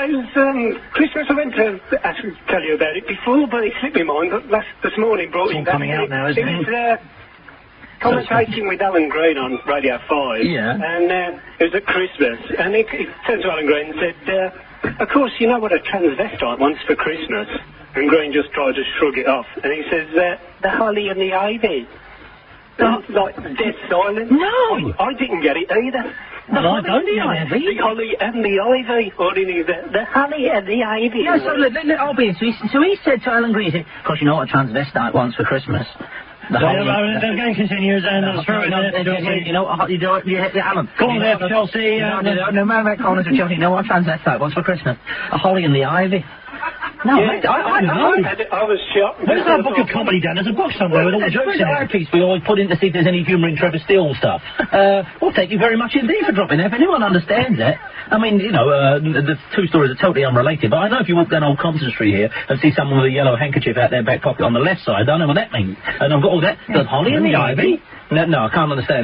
Christmas, I went to tell you about it before, but it slipped my mind. But this morning brought it's all coming out now, isn't it? It was commentating with Alan Green on Radio 5. Yeah. And it was at Christmas, and he turned to Alan Green and said, of course, you know what a transvestite wants for Christmas? And Green just tried to shrug it off, and he says, the holly and the ivy. Like dead silence. No! I didn't get it either. No, I don't get it. The holly and the ivy. Or the holly and the ivy. No, so look, I'll be in. So he said to Alan Green, of course, you know what a transvestite wants for Christmas? The game continues and I'll throw it in Chelsea. You know what, Alan. Go on there, Chelsea. No matter corners of Chelsea, you know what a transvestite wants for Christmas? A holly and the ivy. No, yeah, I was shocked. Where's that book of comedy, Dan? There's a book somewhere with all the jokes in it. Piece we always put in to see if there's any humour in Trevor Steele's stuff. Well, thank you very much indeed for dropping there. If anyone understands it, I mean, you know, the two stories are totally unrelated, but I know if you walk down Old Compton Street here and see someone with a yellow handkerchief out their back pocket on the left side, I don't know what that means. And I've got all that, the holly and the ivy. No, I can't understand.